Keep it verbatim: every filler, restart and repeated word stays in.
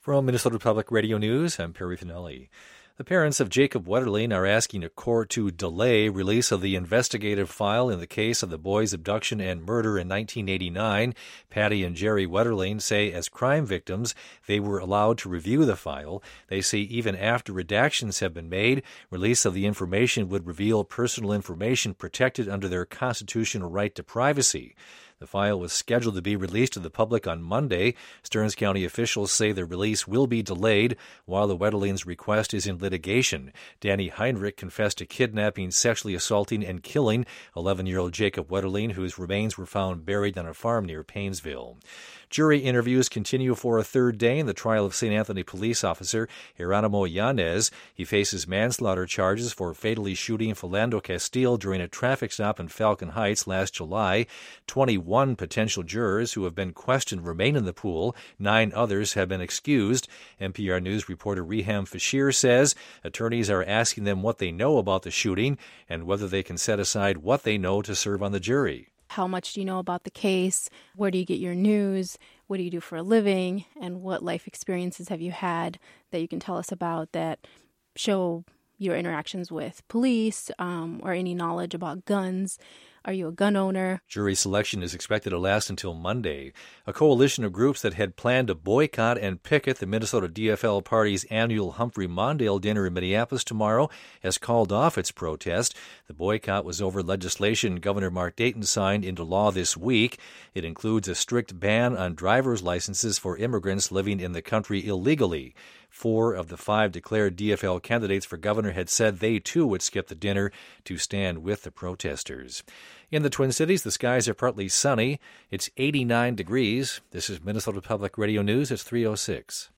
From Minnesota Public Radio News, I'm Perry Finelli. The parents of Jacob Wetterling are asking a court to delay release of the investigative file in the case of the boy's abduction and murder in nineteen eighty-nine. Patty and Jerry Wetterling say as crime victims, they were allowed to review the file. They say even after redactions have been made, release of the information would reveal personal information protected under their constitutional right to privacy. The file was scheduled to be released to the public on Monday. Stearns County officials say the release will be delayed while the Wetterlings' request is in litigation. Danny Heinrich confessed to kidnapping, sexually assaulting, and killing eleven-year-old Jacob Wetterling, whose remains were found buried on a farm near Paynesville. Jury interviews continue for a third day in the trial of Saint Anthony police officer Geronimo Yanez. He faces manslaughter charges for fatally shooting Philando Castile during a traffic stop in Falcon Heights last July. twenty-one potential jurors who have been questioned remain in the pool. Nine others have been excused. N P R News reporter Reham Fashir says attorneys are asking them what they know about the shooting and whether they can set aside what they know to serve on the jury. How much do you know about the case? Where do you get your news? What do you do for a living? And what life experiences have you had that you can tell us about that show your interactions with police um, or any knowledge about guns? Are you a gun owner? Jury selection is expected to last until Monday. A coalition of groups that had planned to boycott and picket the Minnesota D F L Party's annual Humphrey Mondale dinner in Minneapolis tomorrow has called off its protest. The boycott was over legislation Governor Mark Dayton signed into law this week. It includes a strict ban on driver's licenses for immigrants living in the country illegally. Four of the five declared D F L candidates for governor had said they, too, would skip the dinner to stand with the protesters. In the Twin Cities, the skies are partly sunny. It's eighty-nine degrees. This is Minnesota Public Radio News. It's three oh six.